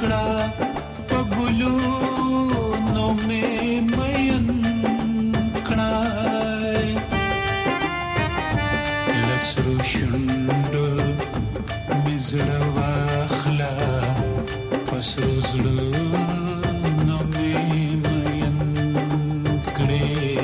کړه په ګلونو مې مین کړه لسرو شونډو مې زړه واخله پسرو زړونو مې مین کړې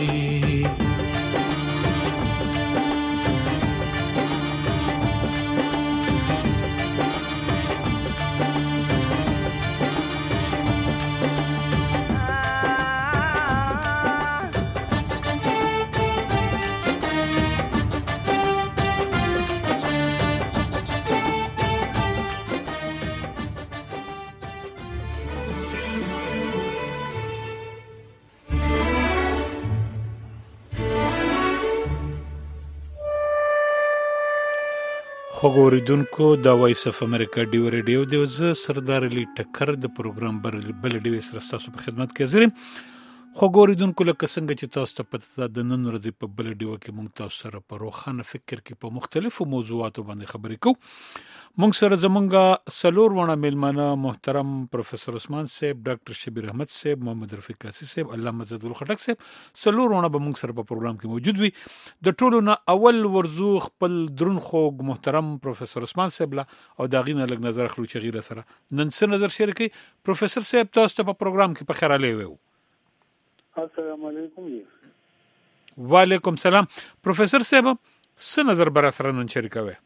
خوګوریدونکو د وایس اف امریکا ډیو ریډیو دی زه سردار علي ټکر د پروګرام بل ډیو سره تاسو په خدمت کې حاضر یم خوګوریدونکو لکه څنګه چې تاسو ته پته ده د نن ورځې په بل ډیو کې موږ تاسو سره په روښانه فکر کې په مختلفو موضوعاتو باندې خبرې کوو موږ سره زمونږه سلور ونه میلمانه محترم پروفیسور عثمان صاحب ډاکټر شبیر احمد صاحب محمد رفیق قاسی صاحب علامه زدل خټک صاحب سلور ونه به موږ سره په پروګرام کې موجود وي د ټولو نه اول ورزو خپل درون خوږ محترم پروفیسور عثمان صاحب لا او داغینه لګ نظر خلو چې غیره سره نن څه نظر شریکي پروفیسور صاحب تاسو ته په پروګرام کې په خیر علي وو السلام علیکم وعلیکم سلام پروفیسور صاحب څه نظر بر سره نن شریکوي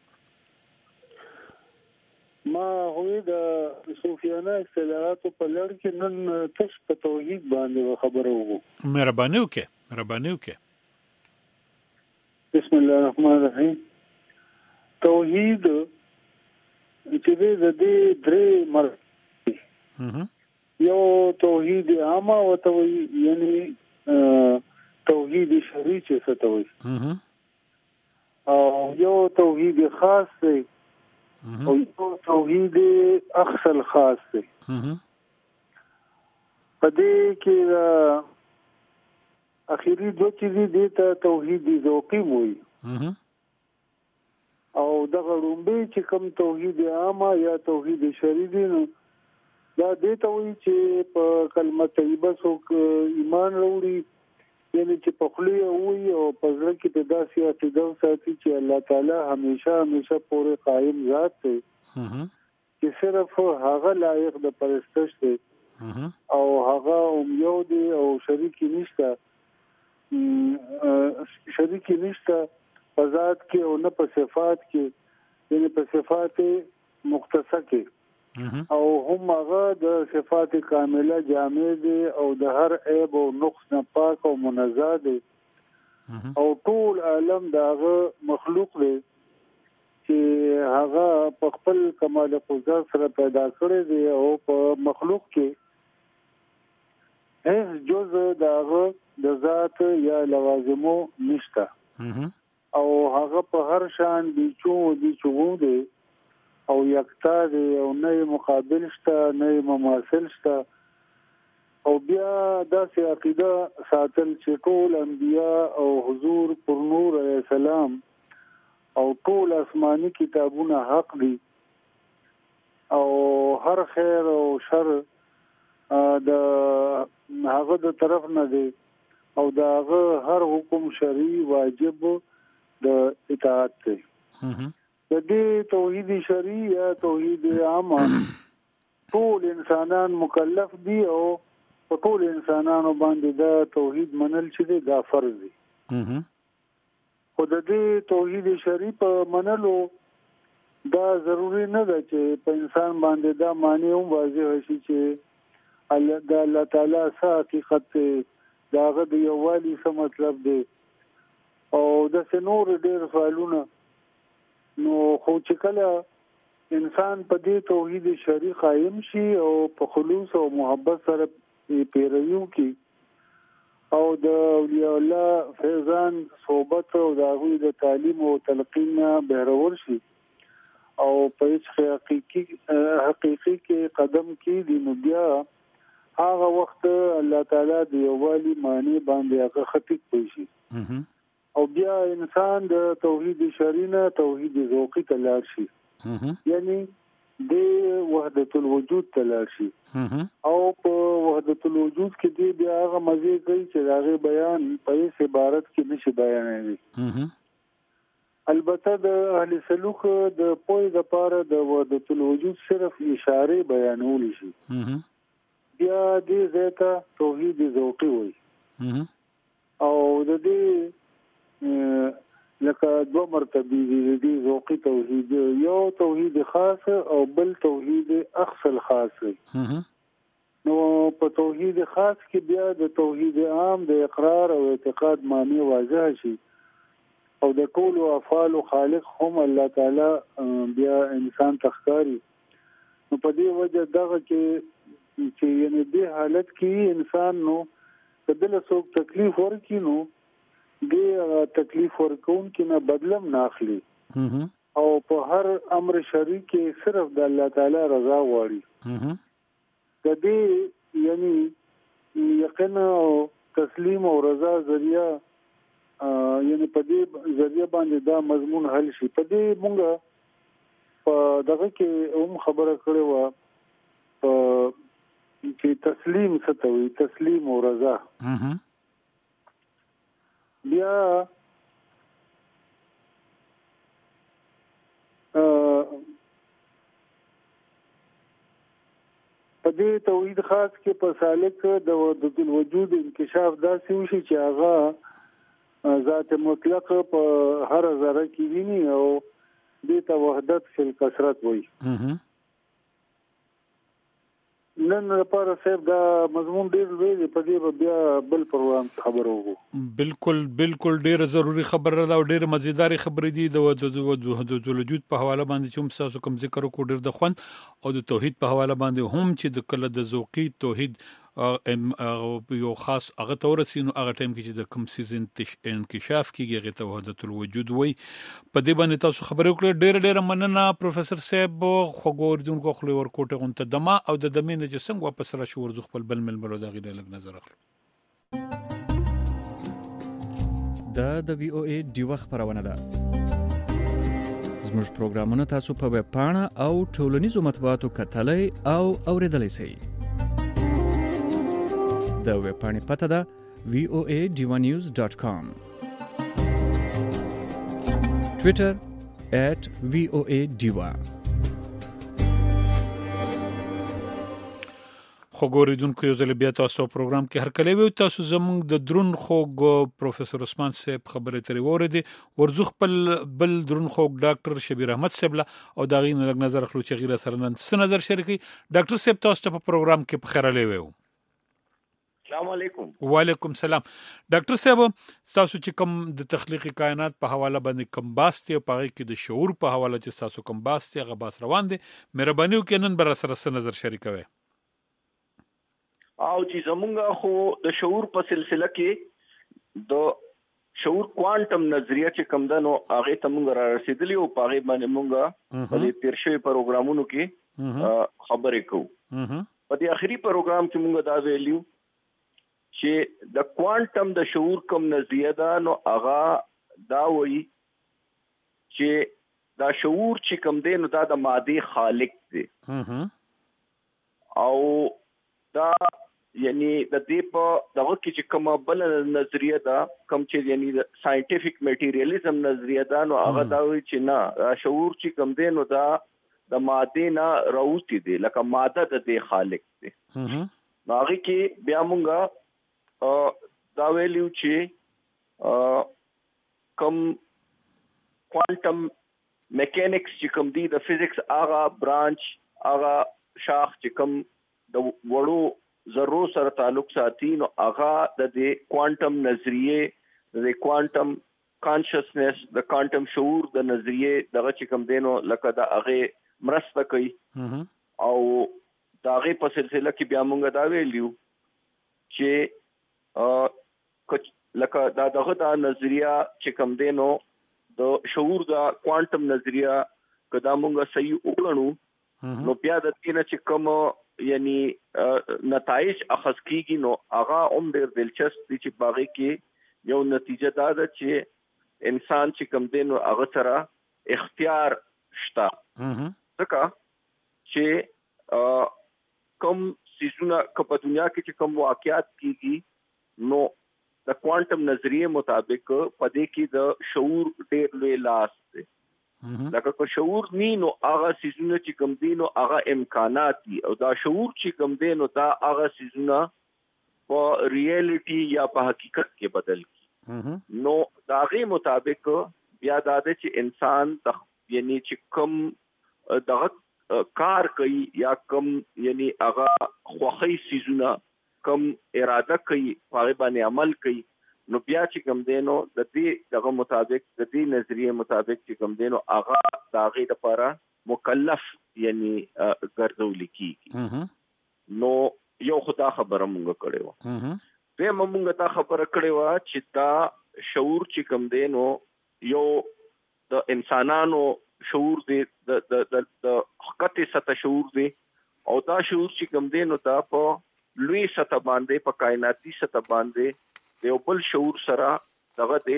ما هوی د صوفیانه اصطلاحات په لړ کې نن تش په توحید باندې خبرو وو مهرباني وکړه بسم الله الرحمن الرحیم توحید چې د دې درې مرحله یو توحید عامه او یعنی توحید شرعي چې څه ته وایي او یو توحید خاص دی او یو توحید اخص الخاص دی په دې کې اخیری دوه چیزې دي ته توحید ذوقي وایي او دغه لومبي چې کوم توحید عامه یا توحید شرعي دی نو دا دې ته وایي چې په کلمه طیبه څوک ایمان وروړي یعنی چې په خلی وي او په ځل کې د داسې عقیده ساتي چې الله تعالی همیشه پورې قائم ذات دی چې صرف هغه لایق د پرستش دی او هغه یو دی او شریک نشته په ذات کې او نه په صفات کې یعنی په صفات مختصه کې او هم هغه د صفات کامله جامع دي او د هر عیب او نقص نه پاک او منزه دي او ټول عالم دغه مخلوق دی چې هغه په خپل کمال قدرت سره پیدا کړی دی او په مخلوق کې هیڅ جزء دغه د ذات یا لوازمو نشته او هغه په هر شان دي چو دی او یکتا دی او نه مقابل شته نه مماثل شته او بیا داسې عقیده ساتل چې ټول انبیا او حضور پر نور علیہ السلام او ټول آسمانی کتابونه حق دي او هر خیر او شر د هغه د طرف نه دی او داغه هر حکم شرعي واجب د اطاعت دی د دې توحید شرعي یا توحید عامه ټول انسانان مکلف دي او په ټول انسانانو باندې دا توحید منل چې دا فرض دي خو د دې توحید شرعي په منلو دا ضروری نه ده چې په انسان باندې دا معنی هم واضح شي چې الله تعالی څه حقیقت داغه د یووالي څه مطلب دی او د نور ډېر سوالونه نو خو چې کله انسان په دې توحید شرعي قائم شي او په خلوص او محبت سره پیروي کوي او د اولیاء الله فیضان صحبت او د هغوی د تعلیم او تلقین بهرور شي او په هیڅ حقیقي کې قدم کېږي نو بیا هغه وخت الله تعالی د یووالي معنی باندې هغه خطیق کوي شي او بیا انسان د توحید شرعي نه توحید ذوقي ته لاړ شي یعنی د وحدت الوجود تلل شي او په وحدت الوجود کې دی بیا هغه مزه کوي چې هغه بیان په هیڅ عبارت کې نشي بیانوي. البته د اهل سلوک د پوهې لپاره د وحدت الوجود صرف اشاره بیانول شي. بیا دې ځکه توحید ذوقي وي او د دې لکه دوه مرتبه دي ذوقي توحید، یو توحید خاص او بل توحید اخص الخاص. نو په توحید خاص کې بیا د توحید عام د اقرار او اعتقاد معنی واضح شي او د ټول افعال خالق هم الله تعالی بیا انسان تخکاری. نو په دې وجه دغه چې یعنی دې حالت کې انسان نو کله څوک تکلیف ورکړي نو دې تکلیف ورکون کې نه بدلم نه اخلي او په هر امر شرعي کې صرف د الله تعالی رضا غواړي. د دې یعنی یقین او تسلیم او رضا ذریعہ یعنی په دې ذریعہ باندې دا مضمون حل شي. په دې مونږه په دغه کې هم خبره کړې و چې تسلیم څه ته وایي، تسلیم او رضا. بیا په دې توحید خاص کې په سالک د وحدت الوجود انکشاف داسې وشي چې هغه ذات مطلق په هر ذره کې ویني او دې ته وحدت فی الکثرت وایي. نن لپاره صاحب دا مضمون ډیر لوی دی، په دې بیا بل پروګرام خبرو وکړو. بالکل ډیره ضروری خبره ده او ډیره مزیدار خبرې دي. د وحدت الوجود په حواله باندې چې هم تاسو کوم ذکر وکړو ډیر د خوند، او د توحید په حواله باندې هم چې د کله د ذوقي توحید یو خاص هغه تورسي نو هغه ټایم کې چې د کوم سیزن انکشاف کیږي هغه ته وحدت الوجود وای. په دې باندې تاسو خبرې وکړې. ډېر مننه پروفیسور صاحب. خوګوردونکو خپل ورکوټه غونته دما او د دمینه چې څنګه واپس را شو ورزخ خپل بل ملمرو دا غیر لګ نظر اخلو. د وی او ای ډیو خبرونه ده. زموږ پروګرامونه تاسو په ویب پاڼه او ټولنیزو مطبوعاتو کتلای او اوریدلای شئ. د ویب پاڼې پته ده voanews.com، ټویټر @voadiva. خوګوریدونکو یو ځل بیا تاسو پروګرام کې هر کله وي تاسو زموږ د درون خوګ پروفیسور عثمان صاحب خبرې ترې وریدي ورزخ بل درون خوګ ډاکټر شبیر احمد صاحب او دا غي نظر اخلو چې غیره سره نن څه نظر شریکي. ډاکټر صاحب تاسو ته په پروګرام کې په خیر لوي. السلام علیکم. وعلیکم السلام. ډاکټر صاحب تاسو چې کوم د تخلیق کائنات په حواله باندې کوم باسته او پاره کې د شعور په حواله چې تاسو کوم باسته غ باس روان دي، مهرباني وکړئ نن بر سره نظر شریکوي. او چې زمونږ خو د شعور په سلسله کې د شعور کوانټم نظریه چې کوم ده نو هغه ته مونږ را رسیدلی او په هغه باندې مونږ په دې تیر شوی پروګرامونو کې خبرې کوو. په دې اخري پروګرام کې مونږ دا ویلیو چې د کوانټم د شعور کوم نظریه ده نو هغه دا وایي چې دا شعور چې کوم دی نو دا د ماده خالق دی او دا یعنی د دې په دغه کې چې کومه بل نظریه ده کوم چې یعنی د ساينټیفیک میټیریالیزم نظریه ده نو هغه دا وایي چې نه شعور چې کوم دی نو دا د ماده نه راوتی دی لکه ماده د دې خالق دی. نو هغه کې بیا مونږه دا ویلیو چې کوم کوانټم میکانکس چې کوم دی د فزیکس هغه برانچ هغه شاخ چې کوم د وړو ذرو سره تعلق ساتي نو هغه د دې کوانټم نظریه د کوانټم کانشسنس د کوانټم شعور د نظریه دغه چې کوم دینو لکه دا هغه مرسته کوي او دا هغه په سلسله کې بیا مونږ دا ویلیو چې لکه دا دغه دا نظریه چې کوم دینو د شعور دا کوانټم نظریه کدا مونږ صحیح وګڼو نو بیا د دې نه چې کوم یعنی نتایج اخذ کیږي نو هغه ډېر دلچسپ دي چې باغې کې یو نتیجه دا ده چې انسان چې کوم دی نو هغه سره اختیار شته ځکه چې کوم سيزونه په دنیا کې چې کوم واقعیات کیږي نو د کوانټم نظریه مطابق پدې کې د شعور ډېر لوی لاس دی. لکه که شعور نی نو هغه سيزونه چې کوم دي نو هغه امکانات دي او دا شعور چې کوم دي نو دا هغه سيزونه په ریالټي یا په حقیقت کې بدل کی. نو دا غي مطابق بیا دا چې انسان یعنی چې کوم دغه کار کوي یا کوم یعنی هغه خوخی سيزونه کوم اراده کوي هغه باندې عمل کوي نو بیا چې کوم دینو د دې دغه مطابق د دې نظریه مطابق چې کوم دینو هغه داغه لپاره مکلف یعنی ګرځول کیږي. نو یو خدا خبره مونږ کړو به مونږ ته خبره کړو چې دا شعور چې کوم دینو یو د انسانانو شعور دی د حقیقت سطح شعور دی او دا شعور چې کوم دینو دا په لوی سطح باندې په کائناتي سطح باندې یو بل شعور سره دغه دی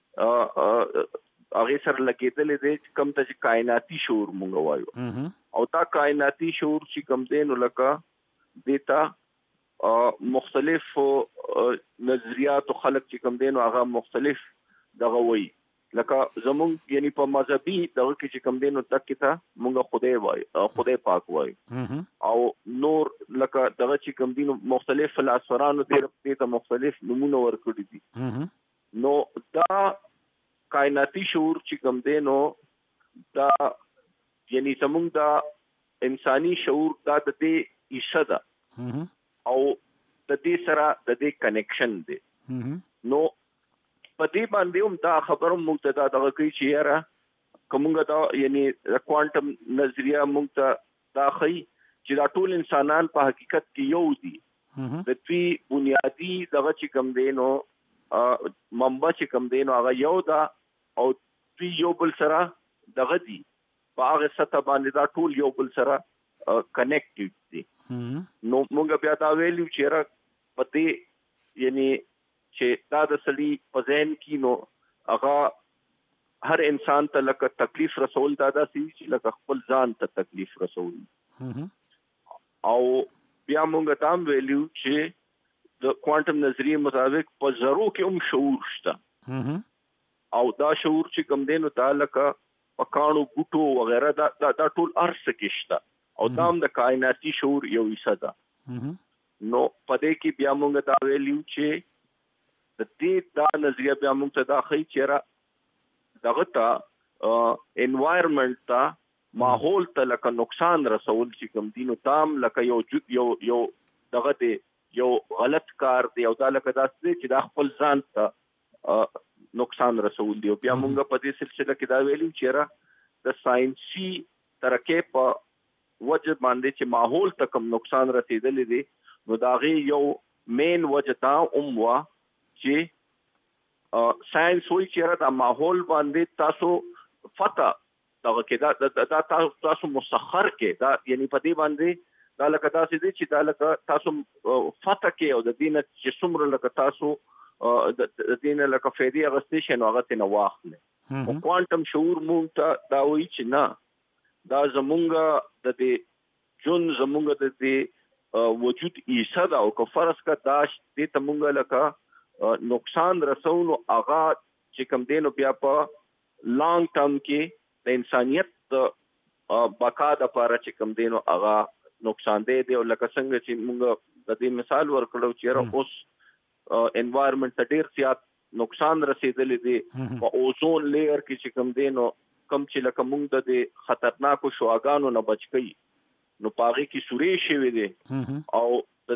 هغه سره لګیدل دي کوم ته کائناتي شعور مونږ وایو او دا کائناتي شعور چې کوم دی نو لکه دیتا مختلف نظریات او خلق چې کوم دی نو هغه مختلف دغه وایي لکه زمونږ یعنی په مذهبي دغه کې چې کوم دی نو تک ته مونږ خدای وایو خدای پاک وایو او نور لکه دغه چې کوم دی نو مختلف فلسفرانو دې ته مختلف نمونه ورکړي دي. نو دا کائناتي شعور چې کوم دی نو دا یعنی زمونږ دا انساني شعور دا د دې حصہ ده او د دې سره د دې کنیکشن دی. نو په دې باندې هم دا خبره مونږ ته دا کوي چې یاره کومه دا یعنی کوانټم نظریه مونږ ته دا کوي چې دا ټول انسانان په حقیقت کې یو دي. د دې بنیادی دغه چې کوم دی نو منبع چې کوم دی نو هغه یو دا او دې یو بل سره دغه دي په هغه سطح باندې دا ټول یو بل سره کنیکټډ دي. نو مونږ بیا دا ویلو چې یاره په دې یعنی چې دا د سړي په ذهن کې نو هغه هر انسان ته لکه تکلیف رسول دا چې لکه خپل ځان ته تکلیف رسول او بیا مونږ تام ویلو چې د کوانټم نظریه مطابق په ذرو کې هم شعور شته او دا شعور چې کوم دی نو دا لکه په کانو بوټو وغیرہ دا ټول ارث کې شته او دا هم د کائناتي شعور یو حصہ ده. نو په دې کې بیا مونږ دا ویلو چې د دې دا نظریه بیا موږ ته دا ښیي چې دغه ته انوایرمنټ ته ماحول ته لکه نقصان رسول چې کوم دي نو تام لکه یو دغه دی یو غلط کار دی او دا لکه داسې چې دا خپل ځان ته نقصان رسول دی. بیا موږ په دې سلسله کې دا ویلو چې د ساينسي ترقې په وجه باندې چې ماحول ته کوم نقصان رسیدلی دی نو دا غي یو مین وجه تا وا چې ساينس وایي چې دا ماحول باندې تاسو فتح دغه کې دا تاسو مسخر کې دا یعنی په دې باندې دا لکه تاسو دې چې دا لکه تاسو فتح کې او د دین چې څومره لکه تاسو د دین لکه فائدې اغستیشن هغه ته واخلې. او کوانټم شعور مونږ ته دا وایي چې نه دا زمونږ د دې جون زمونږ د دې وجود حصہ دا او که فرض کا دا دې ته مونږ لکه نقصان رسول او هغه چې کوم دینو بیا په لانګ ټرم کې د انسانيت بقا د لپاره چې کوم دینو هغه نقصان دی او لکه څنګه چې موږ د دې مثال ورکړو چې اوس انوایرنمنت ته ډیر زیات نقصان رسیدلی دی په اوزون لیئر کې چې کوم دینو کم چې لکه موږ د خطرناکو شعاعګانو نه بچ کی نو پاغي کې سوري شوی دی او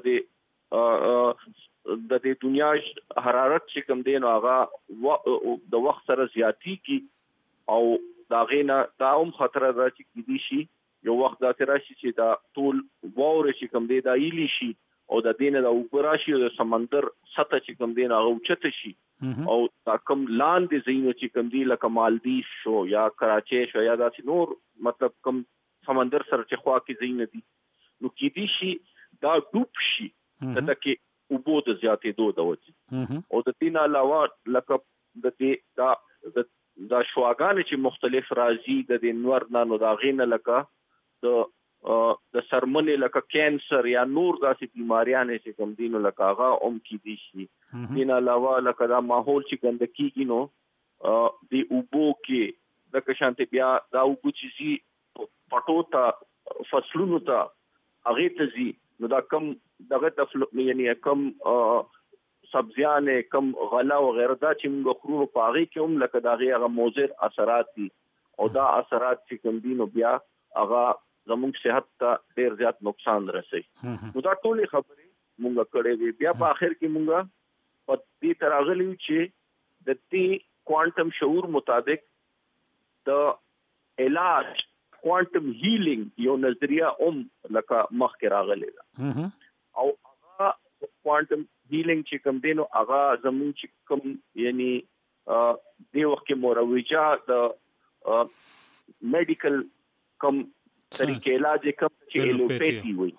د دې دنیا حرارت چې کوم دی نو هغه د وخت سره زیاتی کی او دا غینا دا هم خطر راځي کې دي شي یو وخت دا راشي چې دا ټول وور چې کوم دی دا ایلی شي او د دینه د اوپراشي او د سمندر سطح چې کوم دی هغه اوچته شي او دا کوم لاندې زینو چې کوم دی لکه مالدیف شو یا کراچي شو یا داسې نور مطلب کوم سمندر سره چې خوا کې زین دي نو کې دي شي دا ډوب شي دا کې وبو د زیاتې دوه د وځي او د دین علاوه لکه د دې دا شواګان چې مختلف راځي د نور نانو دا غینه لکه د د سرمنې لکه کینسر یا نور داسې بیماریانې چې کوم دي نو لکه هغه کې دي شي. دین علاوه لکه دا ماحول چې ګندګي نو د اوبو کې د کشانته بیا دا اوبو چې پټو ته فصلونو ته هغه ته زی نو دا کم دغه یعنی کم سبزیان کم غلا او غیره دا چې موږ خورو په هغه کې هم لکه دا هغه مضر اثرات دي او دا اثرات چې کوم دي نو بیا هغه زموږ صحت ته ډیر زیات نقصان رسي. نو دا ټول خبرې موږ کړې وي. بیا په اخر کې موږ په دې تراغلی چې د دې کوانټم شعور مطابق د علاج کوانټم هیلینګ یو نظریه لکه مخکې راغلی ده او هغه کوانټم هیلینګ چې کوم دینو هغه زموږ چې کوم یعنی د وخت کې مروجه د میډیکل کوم طریقې علاج کوم چې ایلوپیتي وي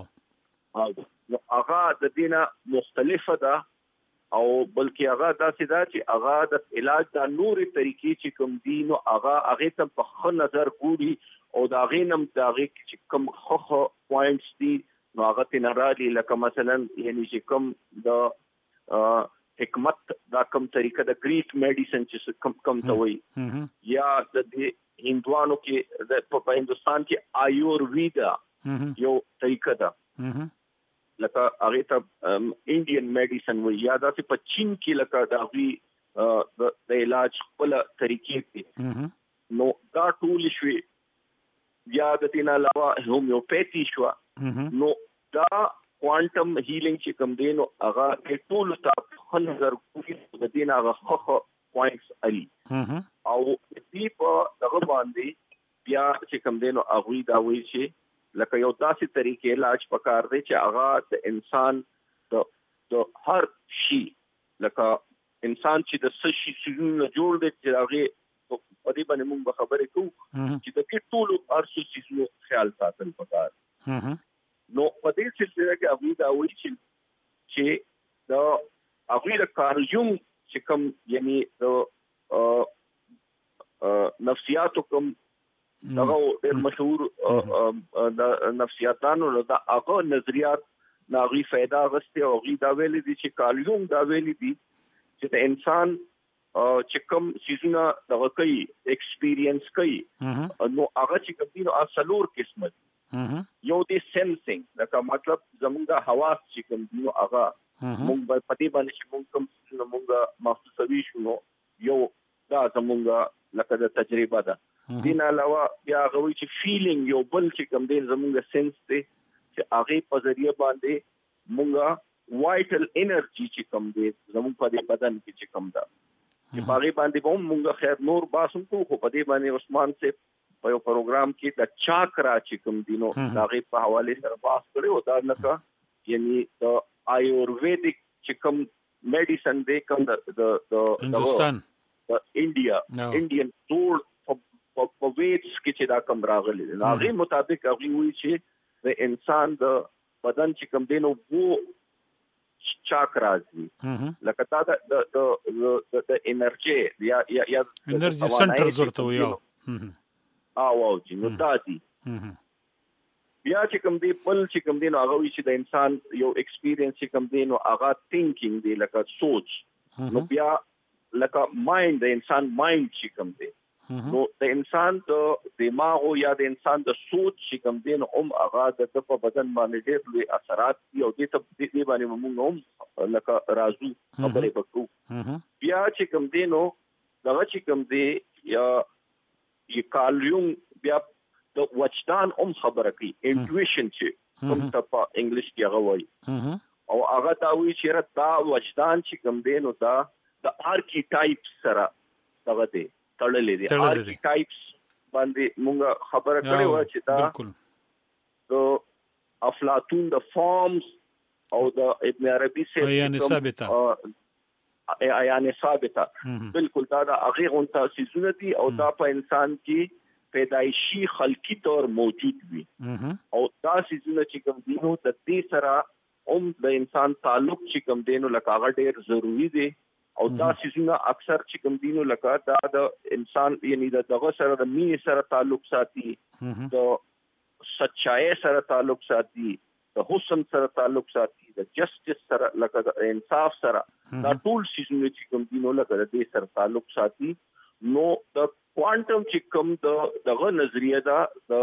هغه د دینه مختلفه ده او بلکې هغه داسې ده چې هغه د علاج د نورې طریقې چې کوم دي نو هغه ته په ښه نظر ګوري او دا غینم دا غي چې کوم خو پوینټس دي نو هغه ته نارالي لکه مثلا یعنی چې کوم د حکمت دا کوم طریقه د گریک میډیسن چې کوم ته وي یا د هندوانو کې په هندستان کې آیورویدا یو طریقه ده لکه هغه ته انډین میډیسن وي یا دا په چین کې لکه دا وی د علاج خپل طریقې دي نو دا ټول شوي یا د دې نه علاوه هومیوپیتي شو نو دا کوانټم هیلینګ چې کوم دی نو هغه ټول ته نظر کوي د دې نه هغه خو پوینټس علي او دې په دغه باندې بیا چې کوم دی نو هغه دا وایي چې لکه یو داسې طریقې علاج پکار دی چې هغه د انسان د هر شي لکه انسان چې د څه شي څخه جوړ دی چې هغه په دې باندې موږ خبرې کوو چې د کې ټول ارسو څه خیال ساتل پکار نو په دې سلسله کې هغه دا وایي چې د هغه د کارل یونګ چې کوم یعنی د نفسیاتو کوم دغه ډېر مشهور د نفسیاتانو د هغه نظریات ناغي فائدہ غسته او غي دا ویلي دي چې کارل یونګ دا ویلي دي چې د انسان چې کوم سيزونه دغه کوي ایکسپیرینس کوي نو هغه چې کوم دي نو اصلور قسمت یو دي سنسینګ لکه مطلب زمونږ حواس چې کوم دي نو هغه موږ په پتی باندې چې موږ کوم موږ محسوسوي شو یو دا زمونږ لکه د تجربه ده دین علاوه بیا غوي چې فیلینګ یو بل چې کوم دي زمونږ سنس دي چې هغه په ذریعہ باندې موږ وایټل انرژي چې کوم دي زمونږ په بدن کې چې کوم ده چې باغی باندې کوم موږ خیر نور باسم کو خو په دې باندې عثمان سے په یو پروګرام کې د چاکرا چې کوم دینو داغه په حواله سره باس کړو دا نکا یعنی د آیورویدیک چې کوم میډیسن دی کوم د هندوستان د انډین ټول په ویټس کې چې دا کوم راغلي هغه مطابق هغه وی چې د انسان د بدن چې کوم دینو وو چاکراز دي لکه تا د انرژي یا انرژي سنټر ورته ویو او چې نو دادي بیا چې کوم دی بل چې کوم دی نو هغه چې د انسان یو ایکسپیرینس چې کوم دی نو هغه تھینکینګ دی لکه سوچ نو بیا لکه مایند د انسان مایند چې کوم دی نو د انسان د دماغ یا د انسان د سوچ چې کوم دی نو هغه د په بدن باندې ډېر لوی اثرات دي او دې باندې موږ هم لکه رازو خبرې وکړو بیا چې کوم دی نو دغه چې کوم دی یا کارل یونګ بیا د وجدان خبره کوي انټویشن چې کوم ته په انګلیش کې هغه وایي او هغه دا وایي چې دا وجدان چې کوم دی نو دا د آرکیټایپ سره دغه دی تړلې دي آرکیټایپس باندې موږ خبره کړې و چې دا د افلاطون د فارمز او د ابن عربي سے ایان ثابته بالکل دا هغه غونټه سيزونه دي او دا په انسان کې پیدایشي خلقي طور موجود وي او دا سيزونه چې کوم دي نو د دې سره د انسان تعلق چې کوم دي نو لکه هغه ډېر ضروری دي او دا سيزونه اکثر چې کوم دي نو لکه دا د انسان یعنی دغه سره د مینې سره تعلق ساتي د سچای سره تعلق ساتي، د حسن سره تعلق ساتي، د جسټس سره لکه د انصاف سره، دا ټول سیزونه چې کوم دي نو لکه د دې سره تعلق ساتي. نو د کوانټم چې کوم دغه نظریه دا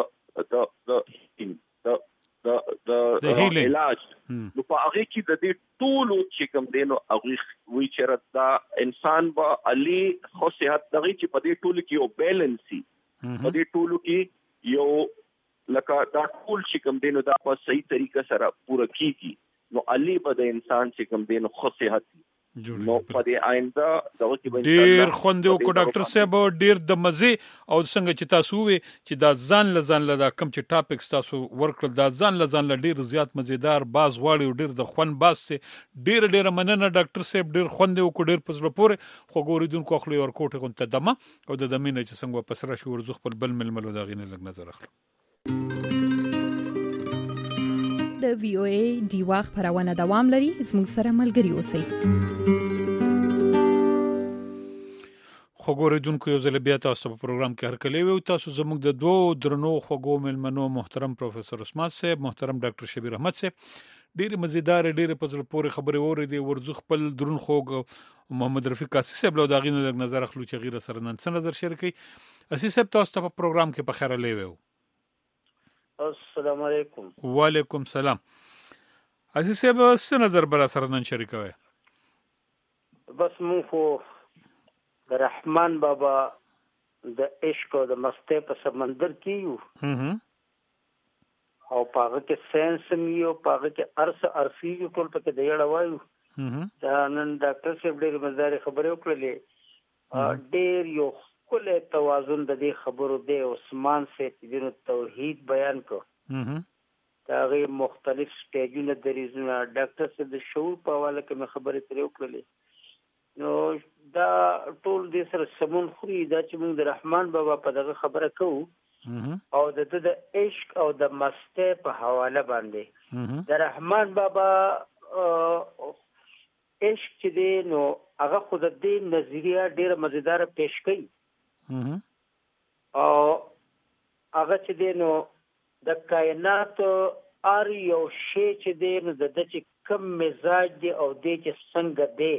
د علاج نو په هغه کې د دې ټول چې کوم دی نو هغه وی چرته دا انسان با علي خو صحت دغه چې په دې ټول کې یو بیلنسي، په دې ټول کې یو لکه دا ټول چې کوم دی نو دا په صحیح طریقه سره پوره کیږي نو علي به د انسان چې کوم دی نو خو صحت نو په دې آینده دغه کې ډیر خوندې کو ډاکټر صاحب ډیر د مزه او څنګه چې تاسو وې چې دا ځان له دا کم چې ټاپکس تاسو ورکړل دا ځان له ډیر زیات مزیدار باز غواړي ډیر د خوند باز سي ډیر مننه ډاکټر صاحب ډیر خوندې کو ډیر پزړه پورې خو ګوریدونکو خپل ورکوټه غونته دمه او د دمینه چې څنګه پسره شو ورزخ په بل ململو دا غینه لګ نظر اخلو. د VOA دی واخ پرونه دوام لري، زموږ سره ملګري اوسئ. خو ګوریدونکو یو ځل بیا تاسو په پروګرام کې هرکلی وي. تاسو زموږ د دوه درنو خوږو ملمنو محترم پروفیسور عثمان صاحب، محترم ډاکټر شبیر احمد صاحب ډیر مزیدار ډیر په ځل پورې خبرې اورېدې. ورزخ خپل درن خوږ محمد رفیق قاسی صاحب له داغینو لګ نظر اخلو چې غیر سره نن څه نظر شریکي. اسی صاحب تاسو ته په پروګرام کې په خیر لې وو. السلام علیکم. وعلیکم سلام. اسی صاحب څه نظر بر سره نن شریکوي؟ بس مونږ خو د رحمان بابا د عشق او د مستی په سمندر کې یو او پاغه کې ساينس یو پاغه کې ارسی یو ټول پکې دی اړوایو. دا نن ډاکټر صاحب ډېر مزدار خبرې وکړلې. ډېر یو کله توازن د دې خبرو دی. عثمان صاحب د توحید بیان کو دا غي مختلف سټیجونه دریزونه ډاکټر صاحب د شعور په حواله کې خبرې ترې وکړلې. نو دا ټول دې سره سمون خوري دا چې موږ د رحمان بابا په دغه خبره کوو او د عشق او د مستی په حواله باندې د رحمان بابا عشق چې دی نو هغه خود دې نظریه ډېر مزیدار پیش کړي او هغه چې دی نو د کائنات ار یو شی چې دی نو د چې کم مزاج دی او دې چې څنګه دی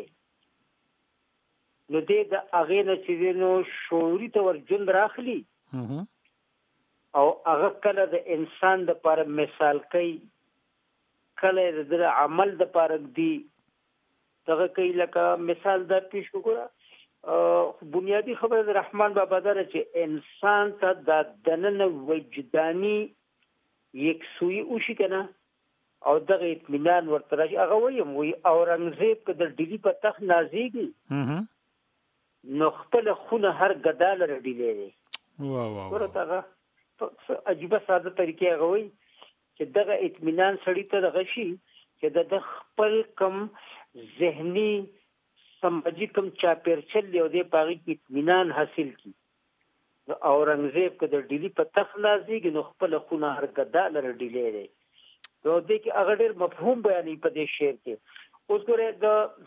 نو دې د هغه نه چې نو شعوري تور جون راخلي او هغه کله د انسان د لپاره مثال کوي، کله د عمل د لپاره دی دغه کوي. لکه مثال د پیش وګوره بنیادی خبره د رحمان بابا دا چې انسان ته د دننه وجداني یکسوی وشي کنه او دغه اطمینان ورته راځي. هغه وایي اورنګزیب که د ډیلی په تخت نازیږي نو خپل خونه هر غدال رډیلې دي. ورته عجیبه ساده طریقې هغه وایي چې دغه اطمینان سړی ته دغه شي چې د خپل کم ذهني سمجي کم چاپیرچل یو دی پاغي اطمینان حاصل کی. اورنګزیب که د ډیلی په تخت نازیږي نو خپل خونه هر غدال رډیلې دي. نو دې کې هغه ډېر مفهوم بیانې په دې شعر کې. اوس ګوره د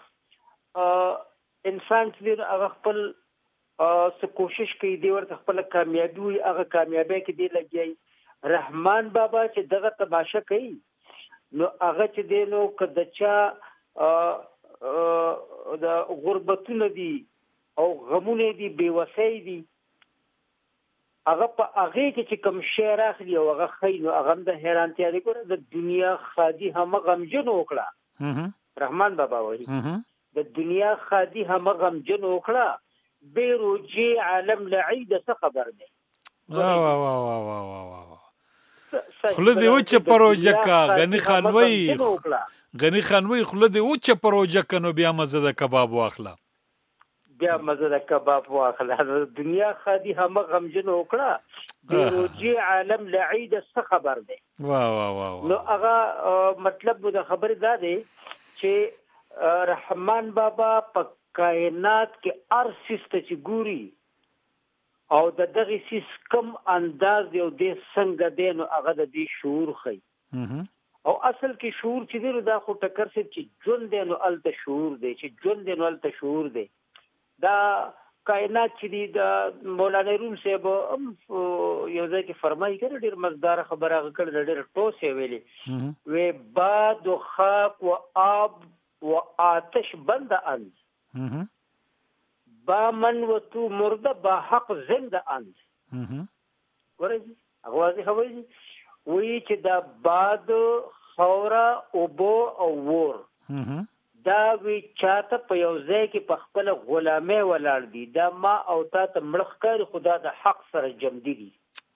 انسان چې هغه خپل څه کوشش کوي دی ورته خپل کامیابی وي هغه کامیابی کې دی لګي. رحمان بابا چې دغه تماشا کوي نو هغه چې دی نو که د چا د غربتونه دي او غمونه دي بېوسۍ دي هغه په هغه کې چې کوم شعر اخلي او هغه خي نو هغه د حیرانتیا دی. ګوره د دنیا خادي هم غمجن وکړه. رحمان بابا وایي د دنیا خادي هم غمجن وکړه بیروجی عالم لعید څه خبر دی. خله دی او چې پروژه کا غنی خانوي خله دی او چې پروژه کنو بیا مزه د کباب واخله دنیا خادي هم غمجن وکړه بیروجی عالم لعید څه خبر دی. نو هغه مطلب د خبرې دا دی چې رحمان بابا په کائنات کې ارسسته چې ګوري او د دغه سیس کم انداز دی او د څنګه دی نو هغه د دې شعور خي او اصل کې شعور چې دی دا خو ټکر سي چې ژوند دی نو الته شعور دی چې ژوند دی نو الته شعور دی. دا کائنات چې دی د مولانا روم صاحب یو ځای کې فرمایي کړه ډېر مزدار خبره کړه ډېر ټوسه ویلي وی باد و خاک و آب و آتش بند اند با من و تو مرده با حق زنده اند ورځي اغوازي خبرې وی چې دا باد خورا اوبو او ور دا وی چاته په یو ځای کې په خپل غلامه ولاړ دي دا ما او تا ته ملخ کار خدا د حق سره جمع دي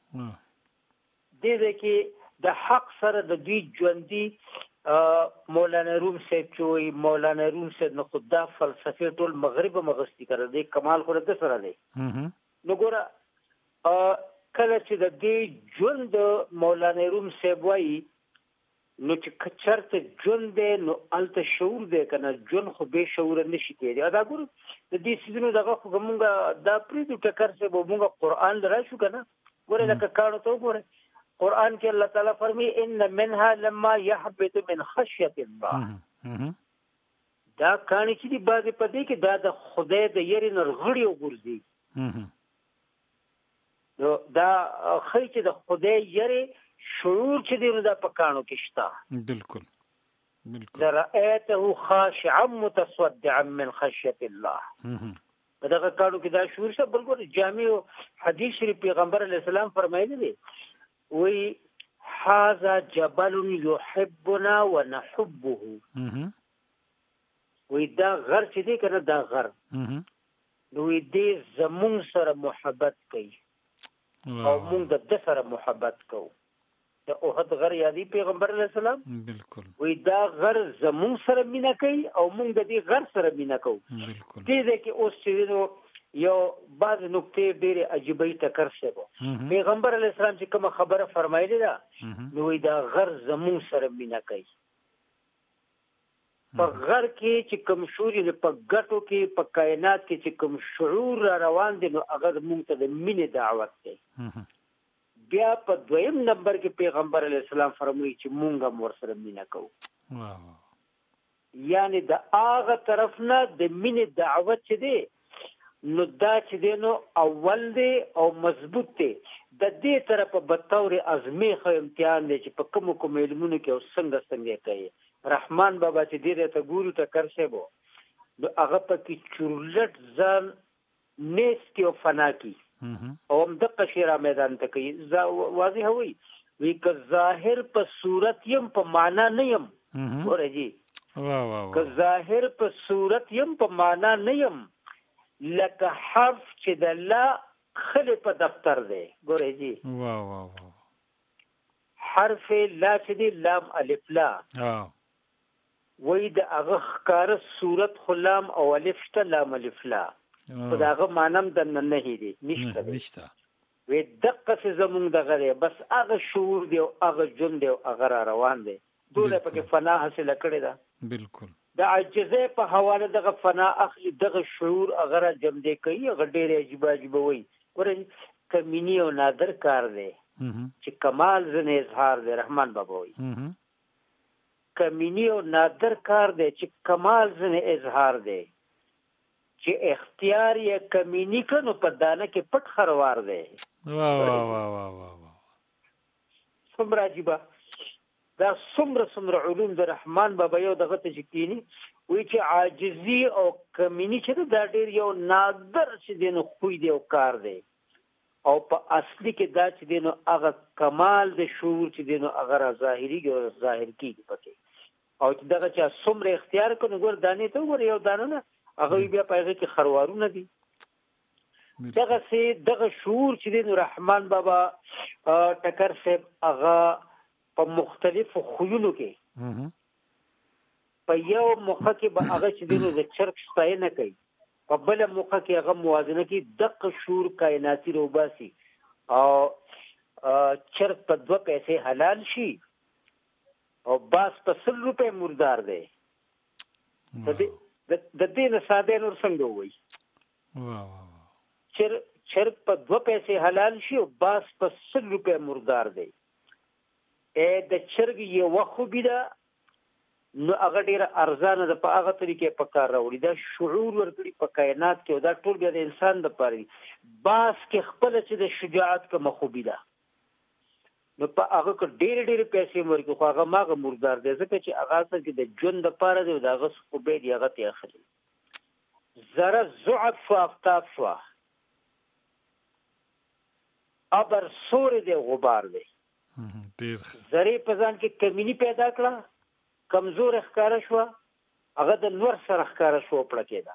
دې کې د حق سره د دوی ژوندۍ مولانا روم صاحب چوي مولانا روم صاحب نو خدا فلسفه ټول مغرب مغستی کړه دې کمال خو د سره دی نو ګوره کله چې د دې ژوند مولانا روم صاحب وایي نو چې کچرته ژوند دی نو الته شعور دی کنه ژوند خو به شعور نشي کېږي دا ګور د دې سيزونو دغه خو موږ دا پریدو ټکر څه به موږ قران دراشو کنه ګوره لکه کانو ته ګوره قران کې الله تعالی فرمي ان منها لما يحبط من خشيه الله دا کانی چې دی باز په دې کې دا د خدای د یری نرغړی وګرځي نو دا خی چې د خدای یری شعور چې دی دا پکانو کې شته بالکل رأيته خاشعا متصدعا من خشية الله دغه کانو کې دا شعور څه بلکې جامع حدیث شریف پیغمبر علیه السلام فرمایلی دی وی هذا جبل يحبنا ونحبه وی دا غر چې دی کنه دا غر نو دې زمون سره محبت کوي او موږ د سره محبت کوو د اوحد غر یادی پیغمبر علیه السلام بالکل وی دا غر زمون سره مینا کوي او موږ د دې غر سره مینا کوو بالکل دې کې اوس چې یو بعض نکته ډېرې عجیبې ټکر شوه پیغمبر علیه السلام چې کوم خبره فرمایلی دا نو وی دا غر زمون سره مینا کوي په غر کې چې کوم شوري په ګټو کې په کائنات کې چې کوم شعور را روان دي نو هغه موږ ته د مینې دعوت دی بیا په دویم نمبر کې پیغمبر علیه السلام فرمایي چې مونږه مور سره مینا کوو یعنی د هغه طرف نه د مینې دعوت چې دی نو دا چې دی نو اول دی او مضبوط دی د دې طرفه به طور ازمیخ امتحان دی چې په کوم کوم علمونو کې او څنګه کوي رحمان بابا چې دې ته ګورو ته کرسه بو نو هغه په کې چورلټ ځان نیس کې او فنا کې او هم دغه شیرا میدان ته کوي واضح وي وی که ظاهر په صورت یم په معنا نه یم ورږي که ظاهر په صورت یم په معنا نه یم لکه حرف چې د لا خل په دفتر دی ګورېږي حرف لا چې دی لام الف لا وی د هغه ښکاره صورت خلام او الف ته لام الف لا خداغه مانم د نه هېدي نشته وی دقه څه زمونږ دغه دی بس هغه شعور دی او هغه جون دی او هغه روان دی دوله پکې فنا حاصله کړې ده بالکل د عجزه په حواله دغه فنا اخلي دغه شعور هغه جمع دی کوي هغه ډېر عجیب وي ورته کمینی او نادر کار دی چې کمال زنه اظهار دی رحمان بابا وي کمینی او نادر کار دی چې کمال زنه اظهار دی چې اختیار یې کمینی کنو په دانه کې پټ خروار دی څومره عجیبه دا څومره علوم د رحمان بابا یو دغه ته چکینی وی چې عاجزی او کمینی چې دا ډېر یو نادر چې دینو خوې دی او کار دی او په اصلي کې دا چې دینو هغه کمال د شعور چې دینو هغه ظاهري او ظاهر کیږي پکې او چې دغه چې څومره اختیار کنو ګور دانې ته ګور یو دانه نه هغه بیا پایغه کې خروارونه دي دغه شعور چې دی رحمان بابا ټکر صاحب هغه په مختلفو خویونو کې په یو موقع کې به هغه چې دی د چرګ ستاینه کوي په بل موقع کې هغه موازنه کوي دغه شعور کائناتي روباسي او چرګ په 2 پیسې حلال شي او باس په 100 روپے مردار دی د دې نه ساده نور څنګه وای چرګ په 2 پیسې حلال شي او باس په 100 روپے مردار دی د چرګ یو خوبی ده نو هغه ډیره ارزانه ده په هغه طریقې په کار راوړي دا شعور ورکړي په کائنات کې دا ټول بیا د انسان د پاره باس کې خپل چې د شجاعت کوم خوبي ده نو په هغه کې ډېر پیسې ورکړي خو هغه ماغه مردار دی ځکه چې هغه څه کې د ژوند د پاره دی دا غس خو به دی هغه ته اخلي زره ضعف افتاب شو ابر سور دی غبار دی ډیر زری په ځان کې کمینی پیدا کړه کمزور ښکارا شو هغه د نور سره ښکارا شو پړه کېدا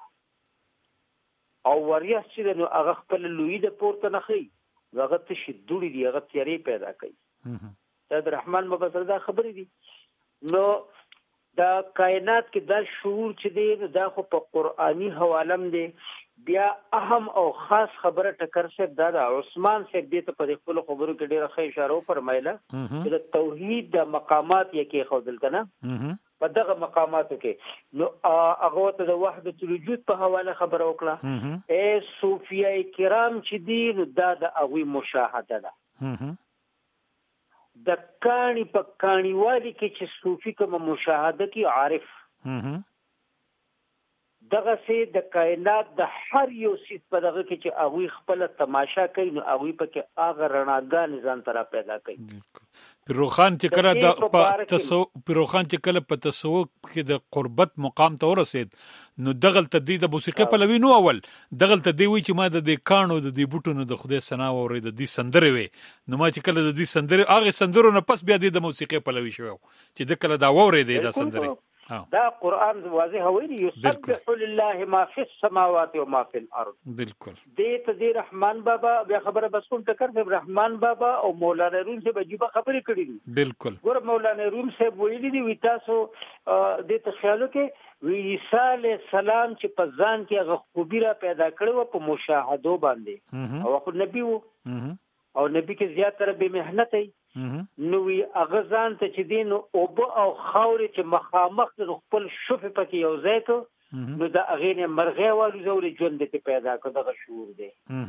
او وریاس چې نو هغه خپل لوی د پورته نخي هغه ته شدوري دی هغه تیاری پیدا کوي دا د رحمان مبصر دا خبرې دي نو دا کائنات کې دا شعور چې دی دا خو په قرآني حوالم دی بیا اهم او خاص خبره ټکر صاحب دا د عثمان صاحب دې ته په خپل خبرو کې ډیره ښه اشاره فرمایله چې د توحید د مقامات یې کې خودل کنه په دغه مقاماتو کې نو هغه ته د وحدت الوجود په حواله خبره وکړه اے صوفیای کرام چې دي نو دا د هغوی مشاهده ده د کانی په کانی والی کې چې صوفي کوم مشاهده کې عارف دغه سي د کائنات د هر یو سیس په دغه کې چې هغه خپل تماشا کوي نو هغه په کې هغه رڼاګان ځان ترا پیدا کوي پیروخان چې کله د پیروخان چې کله په تصوف کې د قربت مقام ته ورسید نو دغل تدید د موسیقي په لوي نو اول دغل تدی وی چې ما د دې کانو د دې بوټونو د خدای ثنا اورید د دې سندره وي نو ما چې کله د دې سندره هغه سندرو نه پس بیا د موسیقي په لوي شو چې د کله دا اورید د سندره دا قرآن واضح ویلی یسبح لله ما فی السماوات و ما فی الارض بالکل دې رحمان بابا بیا خبره بس کوم ټکر د رحمان بابا او مولانا روم سے عجیب خبرې کړې دي بالکل ګور مولانا روم سے ویلی دی وی تاسو دې ته خیالو کې وی عیسی علیہ السلام چې په ځان کې هغه خوبی را پیدا کړو په مشاهدو باندې او خو نبی وو او نبی کې زیاتره به مهنت ای نو وی اغزان ته چې دین او او خاورې چې مخامخ د خپل شوفه پکې یو ځای کو نو د اغینه مرغه والو زولې ژوند ته پیدا کو دغه شعور دی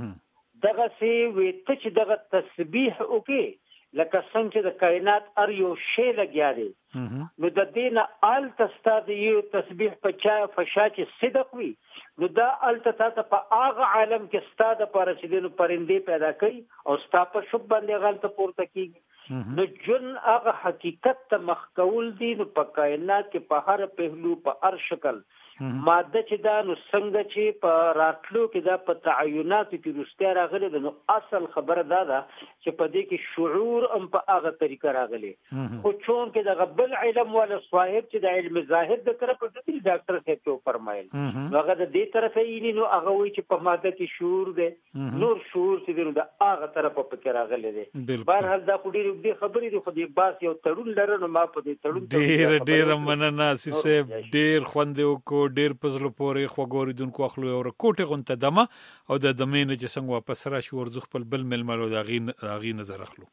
دغه سی وی ته چې دغه تسبیح وکي لکه څنګه چې د کائنات ار یو شی لګیا دی نو د دینه ال تستاد یو تسبیح په چا فشا چې صدق وي نو دا ال ته په هغه عالم کې ستاده پر چې دینو پرندې پیدا کوي او ستا په شوب باندې غلط پورته کیږي نو جن هغه حقیقت ته مخکول دي نو په کائنات کې په هر پهلو په هر شکل ماده چې دا نو څنګه چې په راتلو کې دا په تعینات کې رسته راغلي نو اصل خبره دا ده چې په دې کې شعور هم په هغه طریقه راغلي خو چون کې د غبل علم ولا صاحب چې د علم ظاهر د طرف د ډاکټر صاحب ته فرمایل هغه د دې طرفه یې نو هغه وی چې په ماده کې شعور ده نور شعور چې د هغه طرف په کې راغلي دي بهر حال دا خو دې خبرې دي خو دې باس یو تړون لرنه ما په دې تړون ډېر مننه سي ډېر خوندې کو ډیر پزلو پورې خوګوریدونکو اخلو او کوټه غونته دمه او د دمینه چې څنګه واپس راشي ورزخ خپل بل ململو د اغي نظر اخلو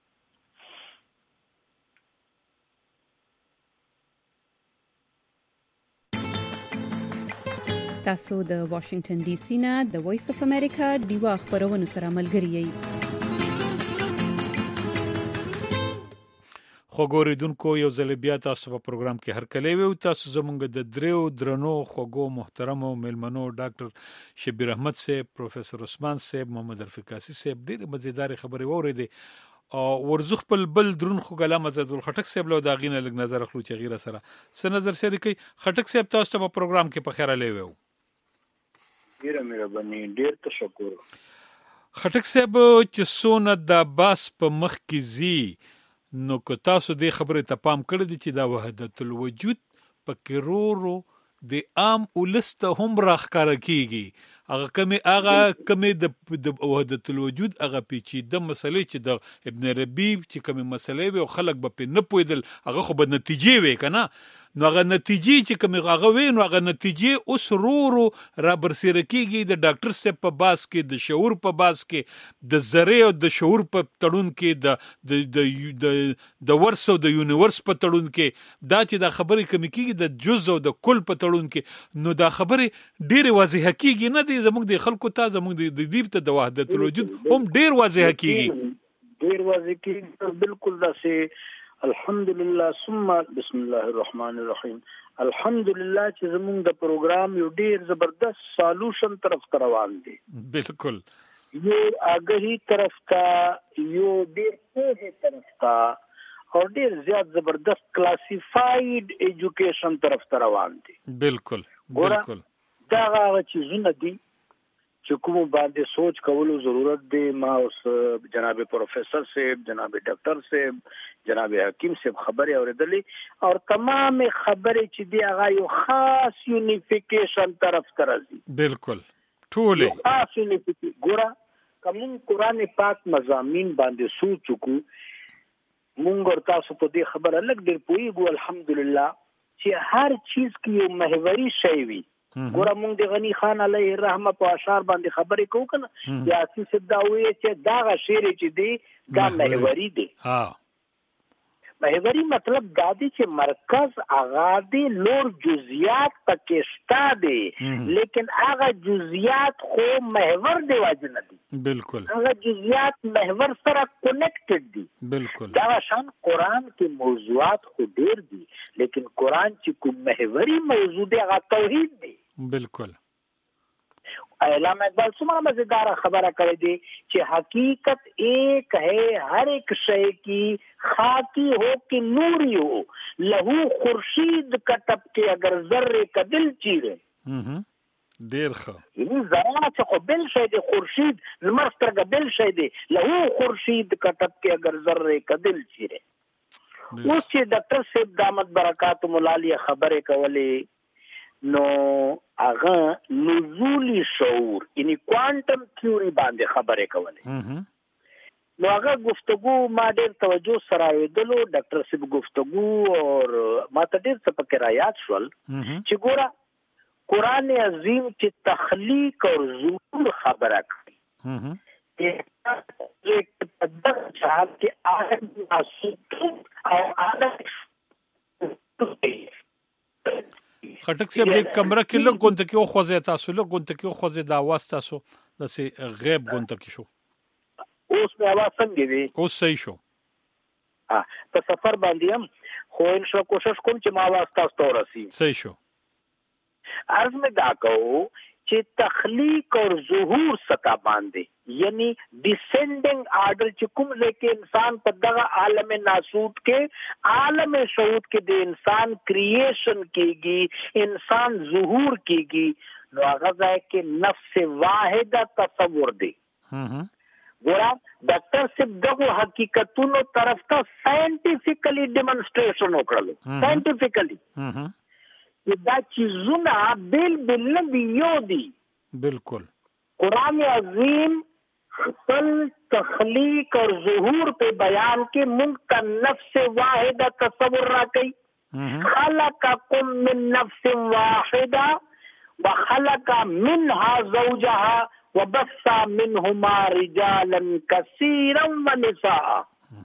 تاسو د واشنگټن ډي سي نه د وایس اف امریکا دیوا خبرونه سره ملګری یئ خوګوریدونکو یو ځل بیا تاسو په پروګرام کې هر کله وي تاسو زمونږ د دریو درنو خوګو محترمو ملمنو ډاکټر شبیر احمد صاحب پروفیسور عثمان صاحب محمد الفقاسی صاحب ډېر مزیدار خبرې وریدي او ورزخ بل درون خوګلا مزد الخټک صاحب له داغینه لګ نظر اخلو چې غیره سره س نظر شریکي خټک صاحب تاسو په پروګرام کې په خیره لوي ډېر مهرباني ډېر تشکر خټک صاحب چې سونه د باس په مخ کې زی نو که تاسو دې خبرې ته پام کړی دی چې دا وحدت الوجود په کرورو د عام ولسته هم راخکاره کیږي هغه کمې د وحدت الوجود هغه پیچیده مسلې چې د ابن ربیع چې کومې مسلې وي او خلک به په نه پوهېدل هغه خو به نتیجې وي که نه نو هغه نتیجې چې کومې هغه وي نو هغه نتیجې اوس ورو را برسېره کېږي د ډاکټر صاحب په باس کې د شعور په باس کې د ذرې او د شعور په تړون کې د ورس او د یونیورس په تړون کې دا چې دا خبرې کمې کېږي د جز او د کل په تړون کې نو دا خبرې ډېرې واضحه کېږي نه دی زموږ د خلکو ته زموږ د دیب ته د وحدت الوجود هم ډېر واضحه کېږي ډېر واضح کېږي بالکل داسې الحمدلله ثم بسم الله الرحمن الرحیم. الحمدلله چې زموږ د پروګرام یو ډیر زبردست سالوشن طرف ته روان دی. بالکل. یو اگهی طرف ته، یو ډیر پوهه طرف ته، او ډیر زیات زبردست کلاسیفاید ایجوکیشن طرف ته روان دی. بالکل بالکل. دا هغه چیزونه دي چې کوم باندې سوچ کولو ضرورت دی. ما اوس جناب پروفیسر صاحب، جناب ډاکټر صاحب، جناب حکیم صاحب خبرې اورېدلې، او تمام خبرې چې دی هغه یو خاص یونیفیکیشن طرف ته راځي. بالکل ټولې خاص یونیفیکیشن. ګوره کوم قرآن پاک مضامین باندې سوچ وکړو، مونږ ور تاسو په دې خبره لږ ډېر پوهیږو الحمدلله چې هر چیز کې یو محوري شی وي. ګوره مونږ د غنی خان علیه الرحمه په اشعار باندې خبرې کوو کنه، یا اسی دا وایي چې دا شعر چې دی دا محوري دی. محوري مطلب دا دی چې مرکز هغه دی، نور جزئیات پکې شته دي، لیکن هغه جزئیات خو محور دی واجب نه دي. بالکل. هغه جزئیات محور سره کنیکټډ دي. بالکل. دا شان قرآن کې موضوعات خو ډیر دي، لیکن قرآن چې کوم محوري موضوع دی هغه توحید دی. بالکل. علامہ اقبال څومره مزیدار خبره کړې دي چې حقیقت ایک ہے، ہر ایک شے کی خاکی ہو کہ نوری ہو، لہو خورشید کا ٹپکے اگر ذرے کا دل چیرے. ډیر ښه. یعنی ذره چې خو بل شی دی، خورشید لمر سترګه بل شی دی، لهو خورشید کا ټپکے اگر ذرے کا دل چیرے. اوس چې ډاکټر صاحب دامت برکات مولالی خبرې کولې، نو هغه نزولی شعور یعنی کوانټم تھیوري باندې خبرې کولې. نو هغه گفتگو ما ډېر توجه سره ویدلو، ډاکټر صاحب گفتگو، اور ما ته ډېر څه پکې را یاد شول چې ګوره قرآن عظیم چې تخلیق اور ظهور خبره کوي، چې عالم ناسوت او عالم خټک صاحب د کمره کې لږ غونډه کې خوځي، تاسو لږ غونډه کې خوځي، دا आवाज تاسو دسه غیب غونډه کې شو. اوس په आवाज څنګه دی؟ اوس صحیح شو. په سفر باندې هم خو ان شاء کوشش کوم چې ما आवाज تاسو ته ورسي. صحیح شو. عرض میں دا کہو چې تخلیق اور ظهور سطح باندې یعنی ڈسینڈنگ آرڈر چې کوم ځکه انسان په دغه عالم ناسوت کې عالم شهود کې د انسان کریشن کېږي، انسان ظهور کېږي، نو هغه ځای کې نفس واحده تصور دی. ګوره ډاکټر صاحب دغه حقیقتونو طرف ته ساينټیفیکلی ډیمونسټریشن وکړلو. ساينټیفیکلی دا چیزونه بل نه یو دي. بالکل. قرآن عظیم خپل تخلیق اور ظهور په بیان کې مونږ کا نفس واحده تصور راکړي. خلقکم من نفس واحده وخلق منها زوجها وبث منهما رجالا كثيرا ونساء.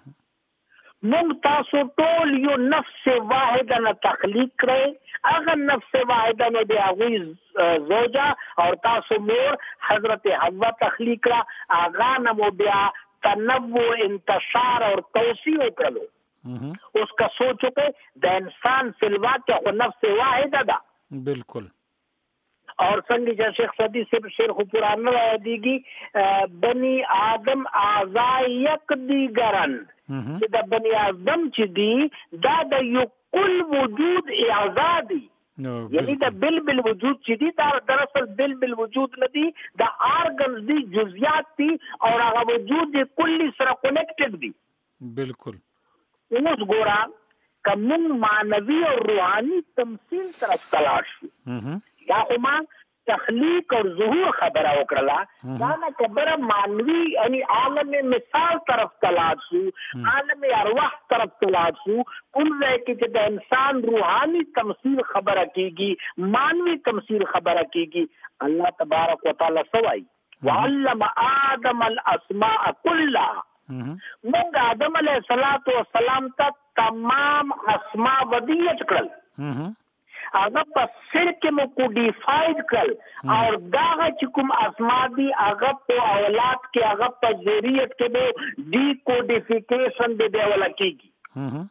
مونږ تاسو ټول یو نفس واحده نه تخلیق کړئ، هغه نفس واحده نه دی هغوی زوجه اور تاسو مور حضرت حوا تخلیق کړه، هغه نه مو بیا تنوع انتشار اور توسیع وکړلو. اوس کا سوچو کې د انسان فلوا کې خو نفس واحده ده. بالکل. اور څنګه چې شیخ صدی سے شیخ قرآن را دیږي بنی آدم اعضاء یک دیگرن، چې د بنی آدم چې دی دا د یو کل وجود اعضاء دی. یعنی دا بل وجود چې دی دا دراصل بل وجود نه دی، دا آرگنز دی، جزئیات دی، اور هغه وجود دی کلی سره کنیکټډ دی. بالکل. اوس ګورا کوم معنوي او روحاني تمثيل طرف تلاش یا هما تخلیق اور ظهور خبره وکړه، دا نه خبره مانوي یعنی عالم مثال طرف تلاش شو، عالم ارواح طرف تلاش شو، کوم ځای کې چې د انسان روحاني تمثيل خبره کیږي، مانوي تمثيل خبره کیږي. الله تبارک وتعالى سوای وعلم آدم الاسماء كلها. موږ آدم علیه السلام ته تمام اسماء ودیت کړل، هغه په سر کې مو کوډیفاید کړل، اور دا چې کوم اسماء دي هغه په اولاد کې هغه په ذریت کې به ډی کوډیفیکیشن دی ولا کیږي.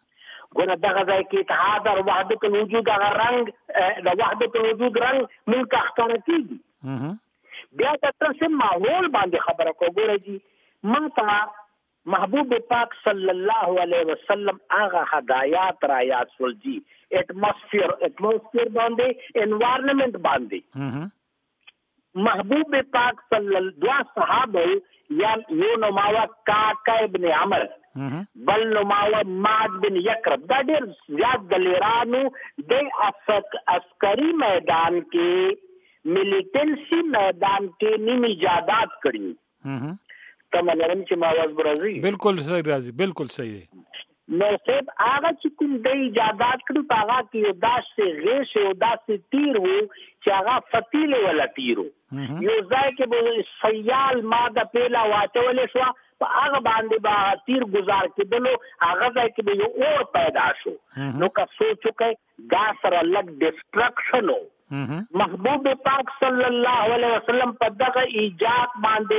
ګوره دغه ځای کې اتحاد او وحدت الوجود هغه رنګ د وحدت الوجود رنګ موږ ته ښکاره کېږي. بیا د تاسو ماحول باندې خبره کوو. ګوره جی ما ته محبوب پاک صلی الله علیه وسلم هغه هدایات را یاد شول جی اټماسفیر باندې انوایرنمنت باندې. محبوب پاک صلی الله صحابه یا یو نوماوه کاکا ابن عمر بل نوماوه ماد بن یکرب دا ډیر زیات دلیرانو د عسکری میدان کې ملیټنسی میدان کې نیم ایجادات کړي. تم لرم چې ما واز برازي بالکل صحیح راځي بالکل صحیح. نو صاحب هغه چې کوم د ایجادات کړو هغه کې یو داسې غیش یو داسې تیر وو چې هغه فتیل ولا تیرو یو ځای کې به سیال ماده پیلا واچولې شو په هغه باندې به تیر گزار کېدلو هغه ځای کې به یو اور پیدا شو. نو که سوچو کې دا سره لګ ډسټرکشن وو. محبوب پاک صلی الله علیه وسلم په دغه ایجاد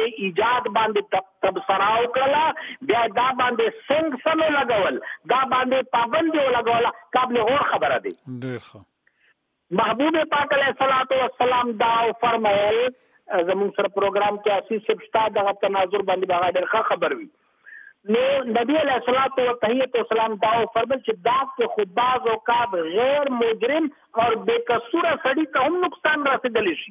باندې تبصره وکړه. بیا دا باندې څنګه سمه لګول دا باندې پابندي ولګول قابل غور خبره دي. محبوب پاک علیه الصلاۃ والسلام دا فرمایل زموږ سره پروګرام کې اسی سبستا دغه تناظر باندې هغه ډېر خبر وي. نو نبی علیہ الصلوۃ والسلام دا فرمایل چې دا کې خود باز اوقات غیر مجرم اور بے قصور سړی ته هم نقصان رسیدلی شي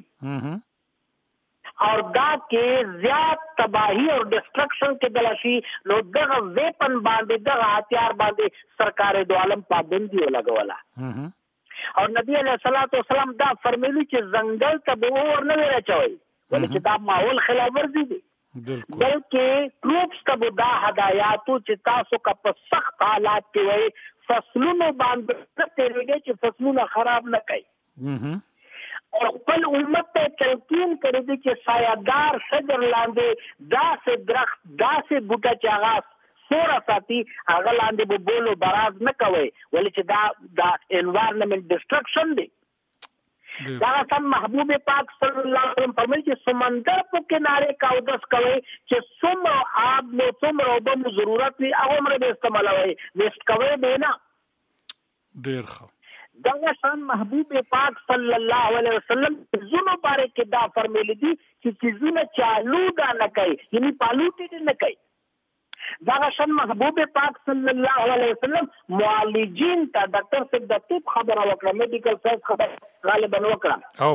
اور دا کې زیات تباہی اور ڈسٹرکشن کې دلشي. نو دغه ویپن باندې دغه هتیار باندې سرکار دو عالم پابندي ولګولا. اور نبی علیہ الصلوۃ والسلام دا فرمایلی چې ځنګل ته به اور نه راچوي ولې چې دا ماحول خلاف ورزي دي بلکې ټروپس ته دا هدایاتو چې تاسو کا په سخت حالات کې وي فصلونو باندې تیرېږي چې فصلونه خراب نه کوي اور خپل امت ته تلقین کړی دي چې سایه‌دار شجر لاندې داسې درخت داسې بوټه چې هغه سوره ساتي هغه لاندې به بولو براز نه کوي ولې چې دا انوایرنمنت ډسټرکشن دی. دا سم محبوب پاک صلی الله علیه وسلم فرمایي چې سمندر په کنارے کاودس کوي چې څومره آب نو څومره اوبه مو ضرورت وي هغه عمر به استعمالوي ویسټ کوي به نه. ډیر ښه. دا سم محبوب پاک صلی الله علیه وسلم زونو باره کې دا فرمایلی دي چې زونه چالو دا نه کوي یعنی پالوټ نه کوي. دا شان محبوب پاک صلی الله علیه وسلم معالجین ته ډاکټر صاحب د طب خبره وکړه میډیکل ساينس خبره غالبا وکړه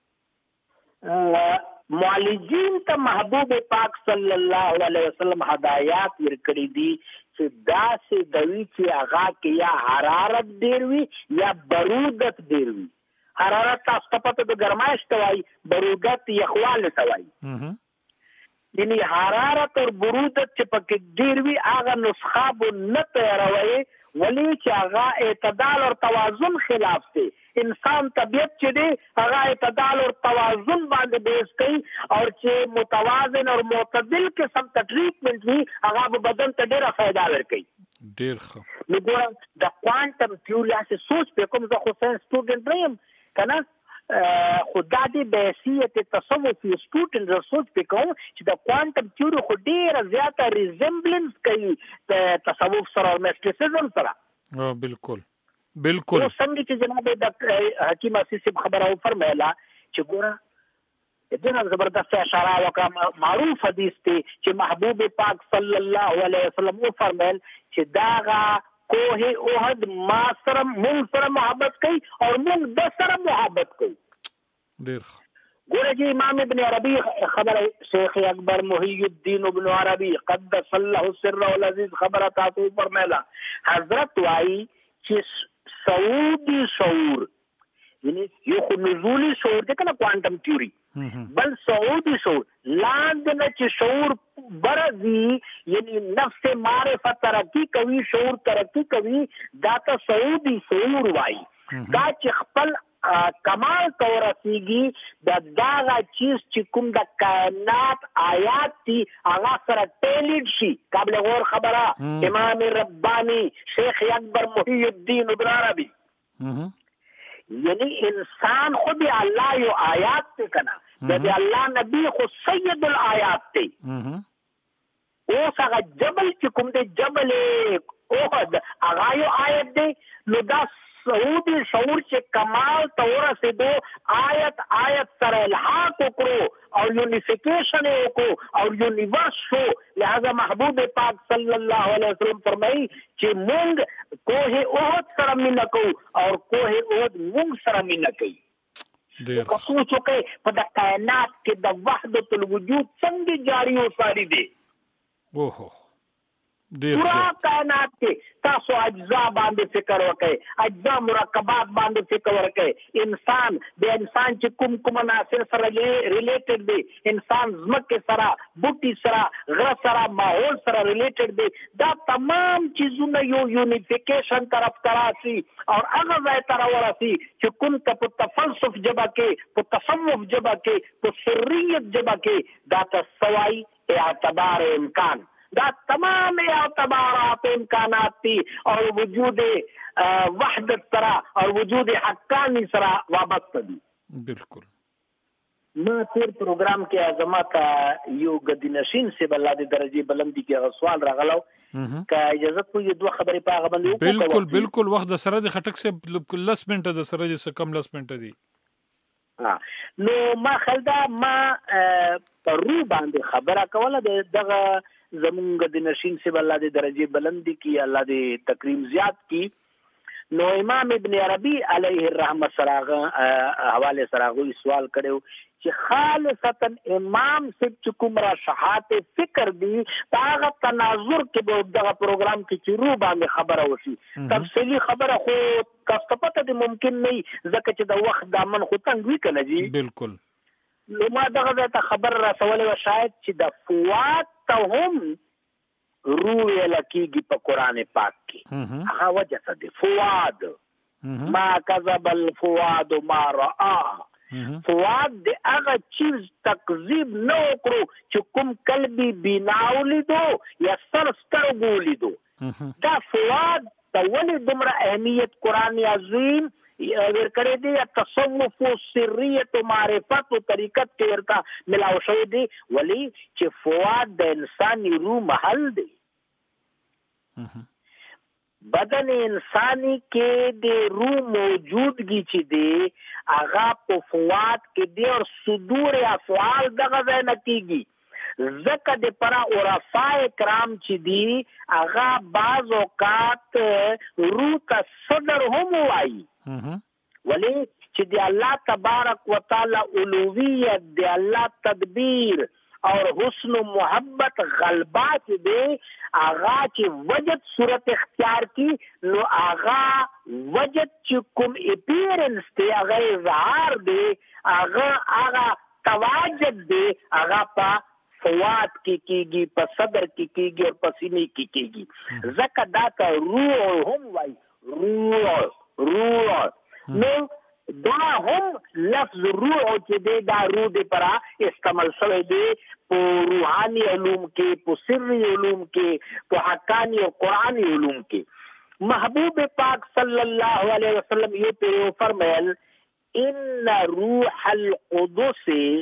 او معالجین ته محبوب پاک صلی الله علیه وسلم هدایات ورکړي دي چې داسې دوی چې هغه کې یا حرارت ډیر وي یا برودت ډیر وي. حرارت تاسو ته د ګرمایش توای برودت یخواله توای یعنی حرارت اور برودت چې پکې ډیر وي هغه نسخه به نه تیاروي ولی چې هغه اعتدال اور توازن خلاف دی. انسان طبیعت چې دی هغه اعتدال اور توازن باندې بیس کوي اور چې متوازن اور معتدل قسم ته ټریټمنټ وي هغه به بدن ته ډیره فائدہ ورکوي. ډیر ښه. نو ګوره د کوانټم تیوري اساس سوچ په کوم زه خو ساينس سټوډنټ نه یم کنه خدا دې بحثیت تصوف سټوډنټ ریسرچ وکاو چې د کوانټم تیوري خو ډیره زیاته ریزمبلنس کوي د تصوف سره او میسټیسیزم سره. بالکل بالکل. څنګه چې جناب ډاکټر حکیم اسیسی خبره فرمایله چې ګوره دغه زبردست اشاره وکړه معروف حدیث ته چې محبوب پاک صلی الله علیه وسلم فرمایل چې داغه کوه اوحد ما سره مونږ سره محبت کوي او مونږ د سره محبت کوي. ډیر ګوره چې امام ابن عربی خبره شیخ اکبر محی الدین ابن عربی قدس الله سره العزیز خبره تاسو فرمایله حضرت وايي چې سعودي شعور یعنی یو خو نزولی شعور دی کنه کوانټم تیوري بل سعودي شعور لاندې نه چې شعور برزي یعنی نفس معرفت ترقی کوي شعور ترقی کوي دا ته سعودي شعور وایي. دا چې خپل کمال تو رسیږي د داغه چیز چې کوم د کائنات آیات دي هغه سره ټیلیډ شي قابل غور خبره. امام ربانی شیخ اکبر محی الدین ابن عربی یعنی انسان خود الله یو آیات ته کنا د الله نبی خو سید الآیات ته اوس هغه جبل چې کوم د جبل اوهد هغه یو آیت دی. نو دا سعودي شعور چې کمال ته ورسېدو آیت سره الحاق وکړو او یونیفیکیشن وکړو او یونیورس شو. لہذا محبوب پاک صلی الله علیه وسلم فرمایي چې مونږ کوه احد سره مینه کوو او کوه احد مونږ سره مینه کوي. که سوچ وکړئ په د کائنات کې د وحدت الوجود څنګه جاری وساري دی. اوهو پورا کائنات کې تاسو اجزا باندې فکر وکړئ، اجزا مرکبات باندې فکر وکړئ. انسان د انسان چې کوم عناصر سره ریلیټډ دي، انسان ځمکې سره، بوټي سره، غره سره، ماحول سره ریلیټډ دي. دا تمام چیزونه یو یونیفیکیشن طرف تراسي او هغه ځای ته راورسي چې کوم ته په تفلسف جبه کې، په تصوف جبه کې، په سریت جبه کې دا تسوای اعتبار امکان، دا تمام اعتبارات امکانات تھی اور وجود وحدت سرا اور وجود حقانی سرا وابستہ دی. بالکل. ما تیر پروگرام کې اعظمت یو غدی نشین سے بلاد درجه بلندی کې سوال راغلو کا اجازه کوی دوه خبرې په هغه باندې. بالکل وخت د سره د خټک سے 10 منټه د سره د کم 10 منټه دی. نو ما خلدا ما پرو باندې خبره کوله دغه زمونږ د نشین سے الله د درجه بلندی کی، الله د تکریم زیات کی. نو امام ابن عربی علیه الرحمه سراغه حواله سراغه سوال کړو چې خالصتا امام صاحب کوم را شحات فکر دی هغه تناظر کې به دغه پروګرام کې چې رو باندې خبره وشي. تفصیلی خبره خو کاستپته د ممکن نه ځکه چې د وخت دامن خو تنګ وی کنه جی. بالکل. نو ما دغه ته خبر را سوالې و شاید چې د فواد ته هم روح لکیږي په قران پاک کې. هغه وجه څه دی؟ فواد ما کذب الفواد ما رأى. فواد د هغه چیز تکذیب نه وکړو چې کوم قلبي بیناو لیدو یا سترګو لیدو. دا فواد ته ولې دومره اهمیت قران عظیم ور کړی دی؟ تصوف او سریت او معرفت او طریقت کې ورته ملاو شوی دی. ولی چې فواد د انساني روح محل دی. بدن انسانی کې د روح موجودګي چې دی هغه په فواد کې دی او صدور افعال دغه ځای نه کیږي. ځکه د پرا عرفاء کرام چې دی هغه بعض اوقات روح ته صدر هم وایي. ولی چې دی الله تبارک وتعالی اولویت، دی الله تدبیر اور حسن و محبت غلبہ چې دی آغا چې وجد صورت اختیار کی نو آغا وجد چې کوم اپیرنس دی آغا اظہار دی آغا تواجد دی آغا پا فواد کی کیگی، پا صدر کی کیگی اور پسینے کی کیگی. زکا داتا روح هم وائی روح نو دا هم لفظ روح چې دی دا روح دی پرا استعمال شوی دی په روحانی علوم کې، په سری علوم کې، په حقانی او قرآنی علوم کې. محبوب پاک صلی الله علیه وسلم یہ فرمایل ان روح القدس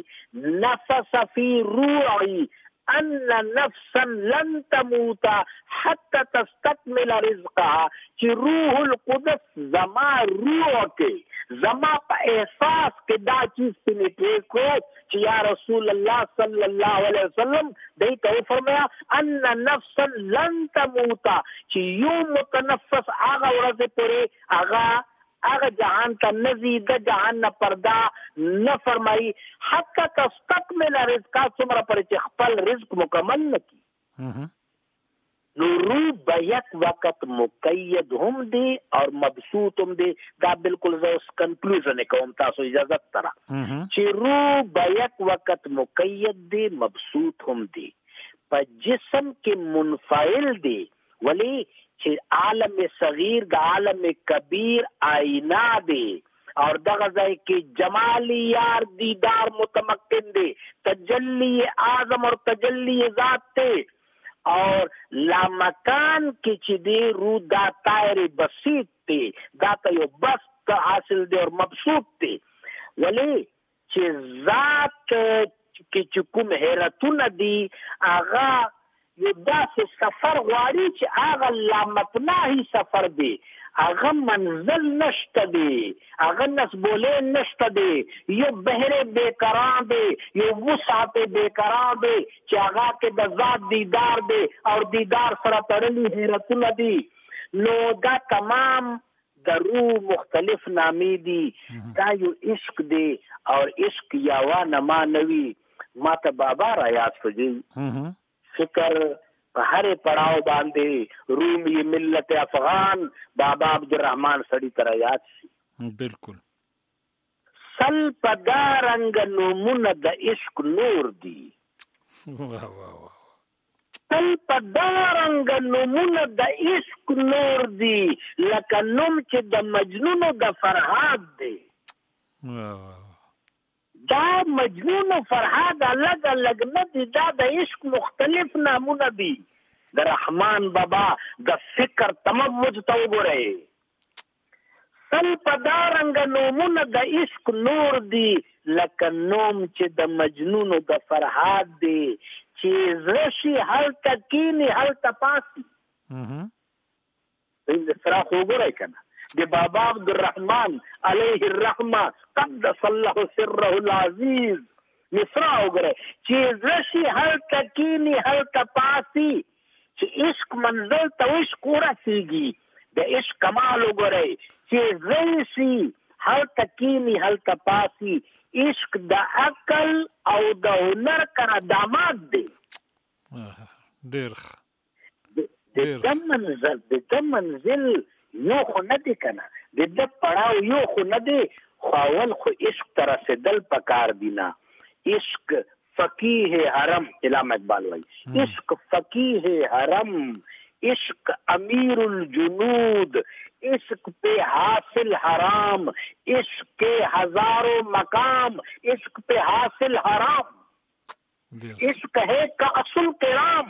نفس فی روحی ان نفسا لن تموت حتى تستكمل رزقها. چې روح القدس زما روح کې زما په احساس کې دا چیز پنیټریټ کو چې یا رسول الله صلی الله علیه وسلم دای ته فرمایا ان نفسا لن تموت چې یو متنفس هغه ورځ پورې هغه جهان ته نزی د جهان نه پردا نه فرمایي حتی تستکمل رزق څومره پر چې خپل رزق مکمل نکي. نو روح به یک وقت مقید هم دی اور مبسوط هم دی. دا بالکل زه اوس کنکلوژن کوم، تاسو اجازه ترا چې روح به یک وقت مقید دی مبسوط هم دی، په جسم کې منفعل دی. ولی چې عالم صغیر د عالم کبیر آئینہ دی اور دغه ځای کې جمالی یار دیدار متمکن دی، تجلی اعظم اور تجلی ذات ته اور لامکان کې چې دی روح دا طائر بسیط دی، دا ته یو بست حاصل دی اور مبسوط دی. ولی چې ذات کې چې کوم حیرتونه دی هغه یو داسې سفر غواړي چې هغه لامتناهي سفر دی، هغه منزل نشته دی، هغه نسبولین نشته دی، یو بحر بیقرار دی، یو وسعت بیقرار دی چې هغه کې د ذات دیدار دی او دیدار سره تړلي حیرتونه دي. نو دا تمام د روح مختلف نامې دي. دا یو عشق دی او عشق یاوا نما نوی. ما ته بابا را یاد شوی فکر په هر پړاو باندې رومي ملت افغان بابا عبدالرحمن سړی تر یاد شي. بالکل سل پدارنګ نومونه د عشق نور دي. واه واه سل پدارنګ نومونه د عشق نور دي، لکه نوم چې د مجنون د فرهاد دی. دا مجنون و فرهاد الگ الگ نه دي، دا د عشق مختلف نامونه دي. د رحمان بابا د فکر تموج ته وګورئ. سل پدارنګ نومونه د عشق نور دي، لکه نوم چې د مجنون د فرهاد دی، چې زشي هلته کینی هلته پاسي. د سراخ وګورئ کنه د بابا عبدالرحمن علیه الرحمه قدس الله سره العزیز مصرع وګورئ چې زشي هلته کینی هلته پاسي، چې عشق منزل ته عشق ورسیږي. د عشق کمال وګورئ چې زشي هلته کینی هلته پاسي. عشق د عقل او د هنر کړه داماد دی. ډېر د منزل یو خو نه دی کنه، د پړاو یو خو نه دی، خو اول خو عشق ته رسېدل پکار دی نه. عشق فقیه حرم علامه اقبال وایي، عشق فقیه حرم، عشق امیر الجنود، عشق پہ حاصل حرام، عشق کے ہزاروں مقام، عشق پہ حاصل حرام، عشق ہے کا اصل کرام.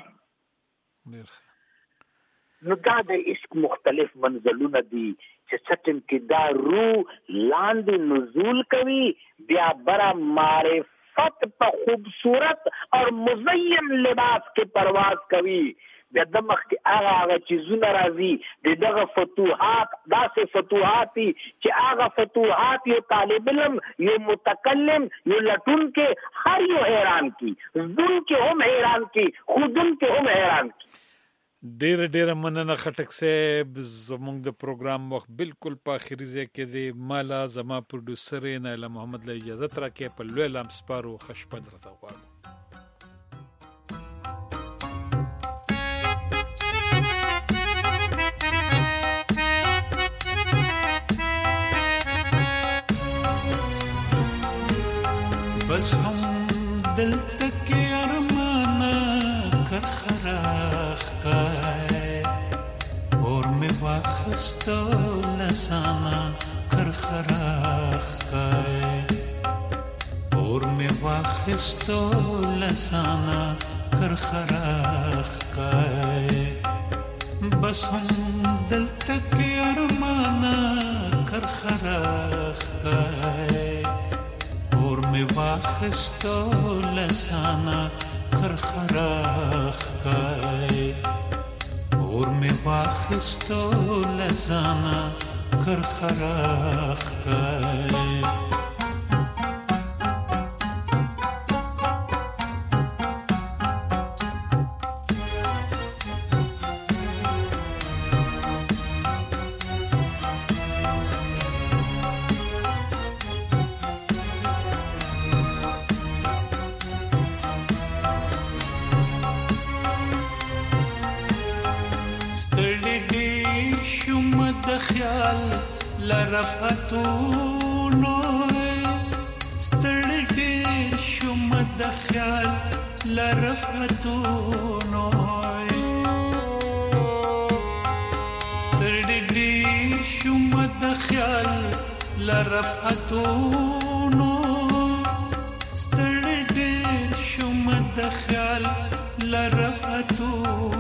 نو دا د عشق مختلف منزلونه دي چې سټم کې دا روح لاندې نزول کوي، بیا برا معرفت په خوبصورت اور مزین لباس کې پرواز کوي. بیا د مخ کې هغه چیزونه راځي دغه فتوحات، داسې فتوحات چې هغه فتوحات یو طالب علم، یو متکلم، یو لټون کې هر یو حیران کی، زدون کې هم حیران کی، خودون کې هم حیران کی. ډېر مننه خټک صاحب. زموږ د پروګرام وخت بالکل په اخري ځای کې دی. مالا زما پروډوسر نایله محمد له اجازه راکې په لوی لام سپارو خشپد راته غواړم. بس هم دلته کې ارمانه کر خراخ کای اور می واخستو لسانا کر خراخ کای اور می واخستو لسانا کر خراخ کای بس هم دلته کې ارمانه کر خراخ کای اور می واخستو لسانا کر خراخ کای اور می واخستو لسانا کر خراخ کای. خیال لرفتونو ستړي ډېر شوم د خیال لرفتونو ستړي ډېر شوم د خیال لرفتونو ستړي ډېر شوم د خیال لرفتونو